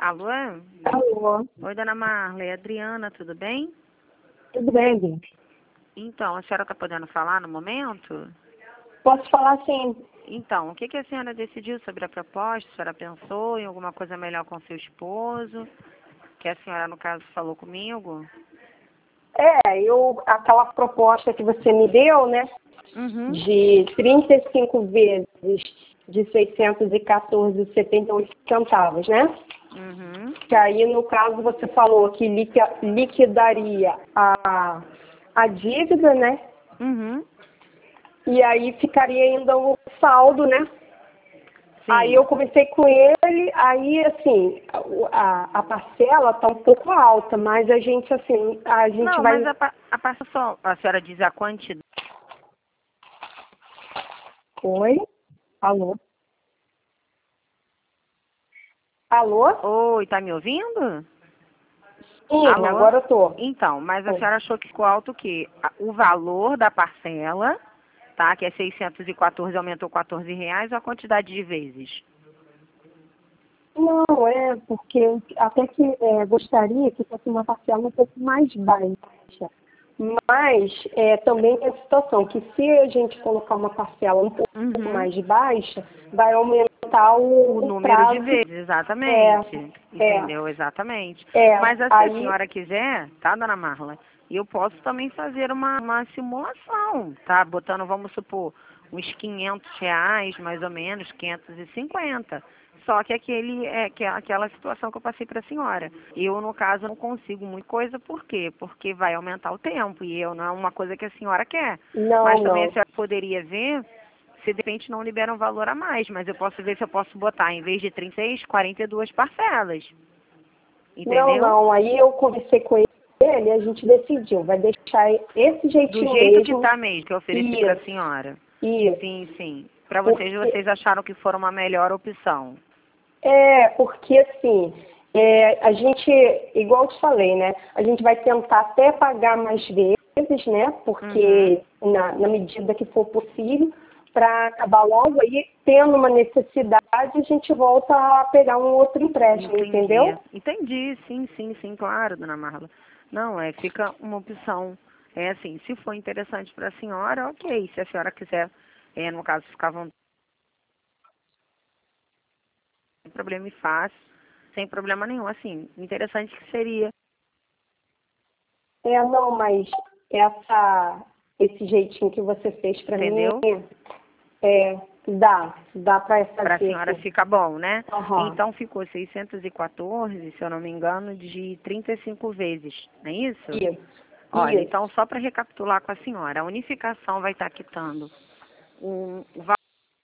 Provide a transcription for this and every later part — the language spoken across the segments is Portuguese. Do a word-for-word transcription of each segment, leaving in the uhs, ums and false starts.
Alô? Alô, Oi, dona Marla. É Adriana, tudo bem? tudo bem, Bia? Então, a senhora está podendo falar no momento? Posso falar sim? Então, o que, que a senhora decidiu sobre a proposta? A senhora pensou em alguma coisa melhor com seu esposo? Que a senhora, no caso, falou comigo? É, eu, aquela proposta que você me deu, né, Uhum. de trinta e cinco vezes de seiscentos e quatorze vírgula setenta e oito centavos, né? Uhum. Que aí, no caso, você falou que liqui- liquidaria a, a dívida, né? Uhum. E aí ficaria ainda o saldo, né? Aí eu Sim. conversei com ele, aí assim, a, a parcela está um pouco alta, mas a gente assim, a gente Não, mas vai. a, pa- a passa só, a senhora diz a quantidade. Oi? Alô? Alô? Oi, tá me ouvindo? Sim, Alô? agora eu tô. Então, mas a Tô. senhora achou que ficou alto o quê? A- O valor da parcela, tá? Que é seiscentos e quatorze, aumentou quatorze reais, ou a quantidade de vezes? Não, é porque eu até que é, gostaria que fosse uma parcela um pouco mais baixa. Mas é, também tem a situação que se a gente colocar uma parcela um pouco Uhum. mais baixa, vai aumentar O o, o número de prazo. vezes, É, exatamente. é, Entendeu? Exatamente. é. Mas ah, se a Aí senhora quiser, tá, dona Marla? Eu posso também fazer uma, uma simulação, tá? Botando, vamos supor, uns quinhentos reais, mais ou menos, quinhentos e cinquenta. Só que aquele é que é aquela situação que eu passei para a senhora. Eu, no caso, não consigo muita coisa, por quê? Porque vai aumentar o tempo e eu não é uma coisa que a senhora quer. não, Mas também a não. senhora poderia ver se de repente não libera um valor a mais, mas eu posso ver se eu posso botar, em vez de trinta e seis, quarenta e duas parcelas. Não, Entendeu? não. Aí eu conversei com ele e a gente decidiu, vai deixar esse Do jeitinho jeito que mesmo. tá mesmo, que eu ofereci para a Isso, senhora. isso. Sim, sim. Para vocês, Porque vocês acharam que foram uma melhor opção. é, porque assim, é, a gente, igual eu te falei, né? A gente vai tentar até pagar mais vezes, né? Uhum. Porque na, na medida que for possível, para acabar logo aí, tendo uma necessidade, a gente volta a pegar um outro empréstimo, Entendi. entendeu? Entendi, sim, sim, sim, claro, dona Marla. Não, é, fica uma opção. É assim, se for interessante para a senhora, ok. Se a senhora quiser, é, no caso, ficar à vontade, sem problema e fácil, sem problema nenhum. Assim, interessante que seria. É, não, mas essa, esse jeitinho que você fez para mim, Entendeu? é, dá, dá para Para a fazer, senhora sim. fica bom, né? Aham, Então ficou seiscentos e quatorze, se eu não me engano, de trinta e cinco vezes, não é isso? isso, Olha, isso, então só para recapitular com a senhora, a unificação vai estar quitando um, o valor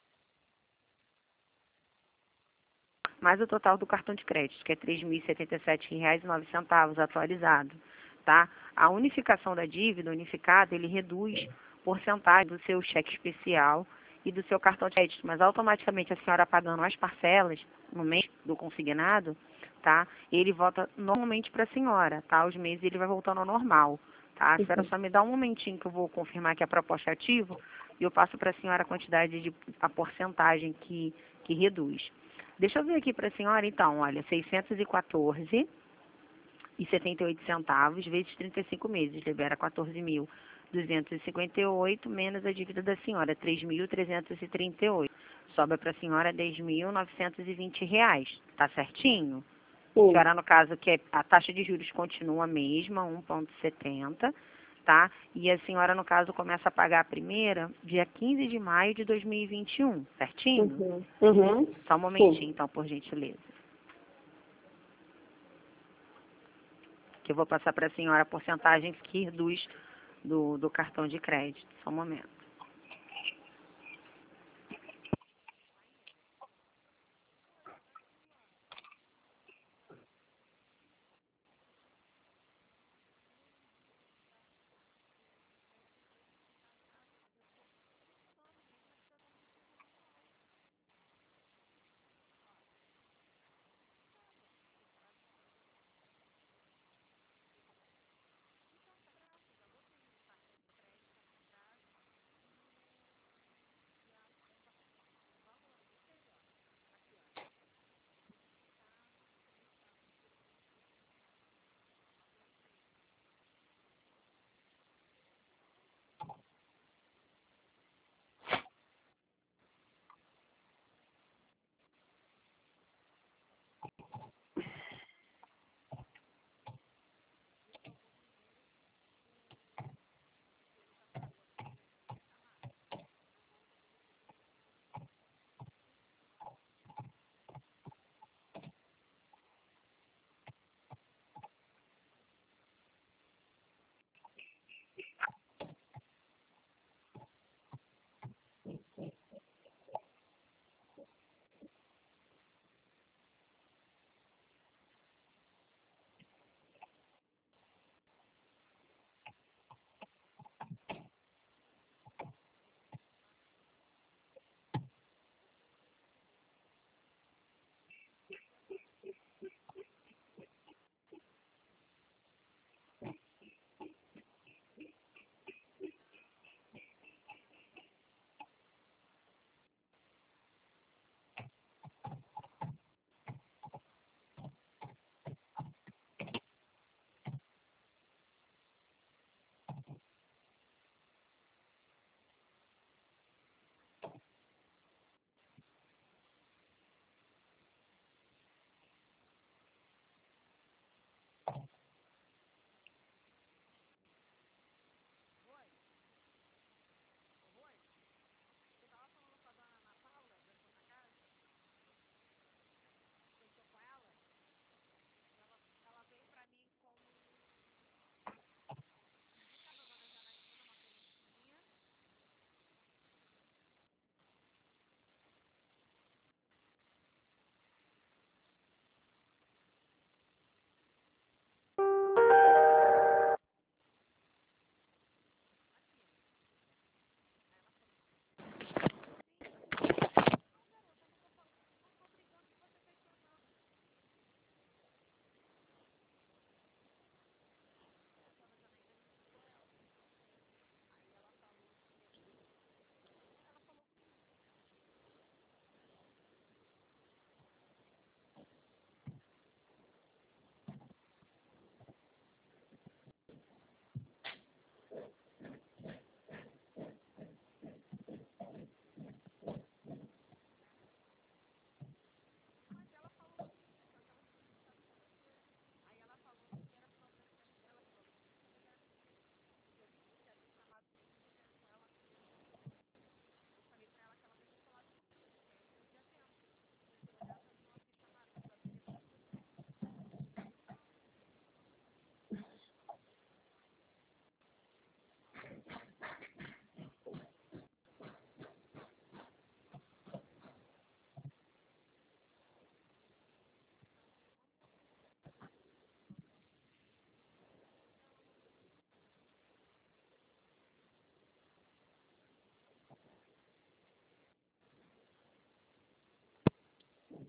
mais o total do cartão de crédito, que é três mil e setenta e sete reais e nove centavos atualizado, tá? A unificação da dívida, unificada, ele reduz porcentagem do seu cheque especial e do seu cartão de crédito, mas automaticamente a senhora pagando as parcelas no mês do consignado, tá? Ele volta normalmente para a senhora, tá? Os meses ele vai voltando ao normal, tá? A senhora uhum. só me dá um momentinho que eu vou confirmar que a proposta é ativa e eu passo para a senhora a quantidade de a porcentagem que que reduz. Deixa eu ver aqui para a senhora, então, olha, seiscentos e quatorze e setenta e oito centavos vezes trinta e cinco meses, libera quatorze mil duzentos e cinquenta e oito menos a dívida da senhora, três mil trezentos e trinta e oito. Sobra para a senhora dez mil novecentos e vinte reais, tá certinho? A Sim, senhora, no caso, que a taxa de juros continua a mesma, um vírgula setenta, tá? E a senhora, no caso, começa a pagar a primeira dia quinze de maio de dois mil e vinte e um, certinho? uhum, uhum, Só um sim. momentinho, então, por gentileza. Que eu vou passar para a senhora a porcentagem que reduz do, do cartão de crédito. Só um momento.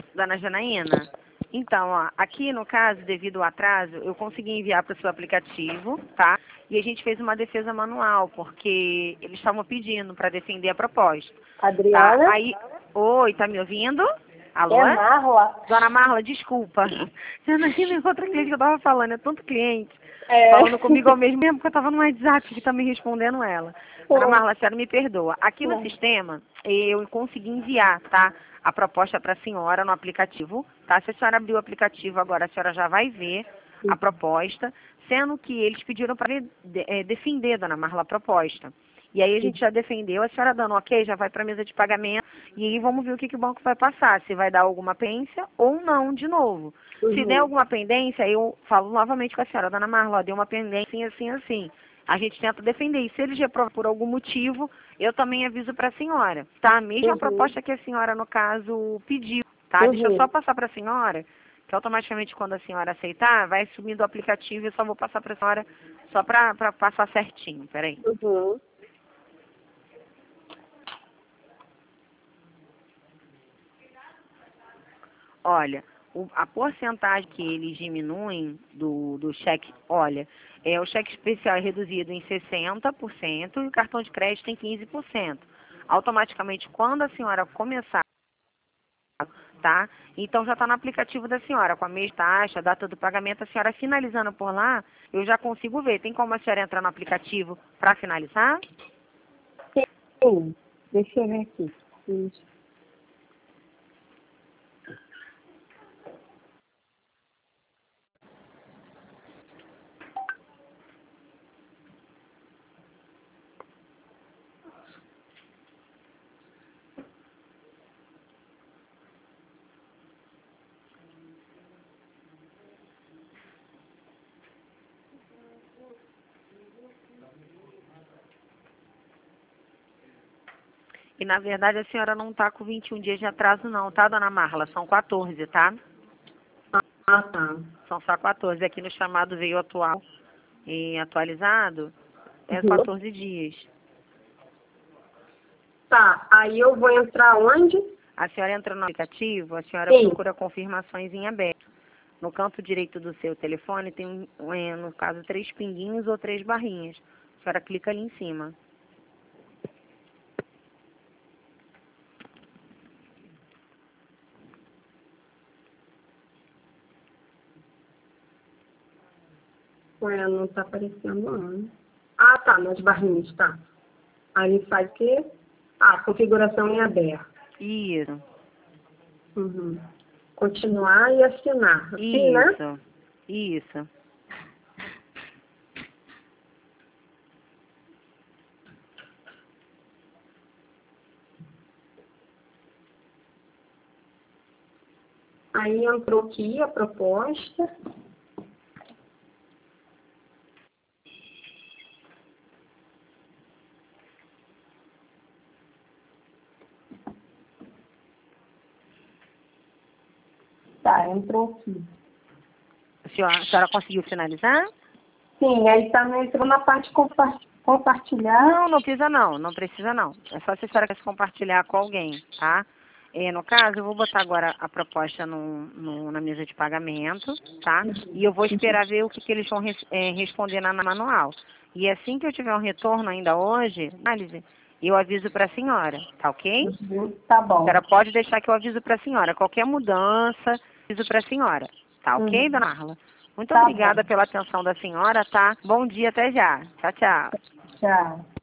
Dona Janaína? Então, ó, aqui no caso, devido ao atraso, eu consegui enviar para o seu aplicativo, tá? E a gente fez uma defesa manual, porque eles estavam pedindo para defender a proposta. Adriana? Tá? Aí, oi, tá me ouvindo? Alô? É Marla? Dona Marla, desculpa. Janaína, outra cliente que eu tava falando, é tanto cliente. É. Falando comigo ao mesmo tempo que eu tava no WhatsApp que tá me respondendo ela. Dona Marla, a senhora me perdoa. Aqui no Não. sistema, eu consegui enviar, tá? A proposta para a senhora no aplicativo, tá? Se a senhora abrir o aplicativo agora, a senhora já vai ver a proposta, sendo que eles pediram para é, defender, Dona Marla, a proposta. E aí a gente já defendeu, a senhora dando ok, já vai para a mesa de pagamento, e aí vamos ver o que, que o banco vai passar, se vai dar alguma pendência ou não de novo. Uhum. Se der alguma pendência, eu falo novamente com a senhora, Dona Marla, ó, deu uma pendência assim, assim, assim. A gente tenta defender. E se eles reprovam por algum motivo, eu também aviso para a senhora, tá? A mesma Uhum. proposta que a senhora, no caso, pediu, tá? Uhum. Deixa eu só passar para a senhora, que automaticamente quando a senhora aceitar, vai subir do aplicativo e eu só vou passar para a senhora, só para passar certinho, peraí. Uhum. Olha, o, a porcentagem que eles diminuem do, do cheque, olha, é, o cheque especial é reduzido em sessenta por cento e o cartão de crédito em quinze por cento. Automaticamente, quando a senhora começar, tá? Então já está no aplicativo da senhora, com a mesma taxa, data do pagamento, a senhora finalizando por lá, eu já consigo ver. Tem como a senhora entrar no aplicativo para finalizar? Sim. Deixa eu ver aqui. Isso. E na verdade a senhora não está com vinte e um dias de atraso não, tá, dona Marla? São quatorze, tá? Ah, tá. São só quatorze. Aqui no chamado veio atual e atualizado, é Uhum. quatorze dias. Tá, aí eu vou entrar onde? A senhora entra no aplicativo, a senhora Sim. procura confirmações em aberto. No canto direito do seu telefone tem, é, no caso, três pinguinhos ou três barrinhas. A senhora clica ali em cima. Ué, não tá aparecendo não. Ah, tá, nas barrinhas, tá. Aí faz o quê? Ah, configuração em aberto. Isso. Uhum. Continuar e assinar. Assim, né? Isso. Isso. Aí entrou aqui a proposta. Tá, entrou aqui. A senhora, a senhora conseguiu finalizar? Sim, aí tá, entrou na parte compa compartilhar. Não, não precisa não, não precisa não. É só se a senhora quer compartilhar com alguém, tá? É, no caso, eu vou botar agora a proposta no, no- na mesa de pagamento, tá? E eu vou esperar ver o que, que eles vão res, é, responder na, na manual. E assim que eu tiver um retorno ainda hoje, análise, eu aviso para a senhora, tá ok? Uhum, tá A bom. senhora pode deixar que eu aviso para a senhora. Qualquer mudança, aviso para a senhora. Tá ok, Uhum. dona Marla? Muito Tá obrigada bom. pela atenção da senhora, tá? Bom dia, até já. Tchau, tchau. Tchau.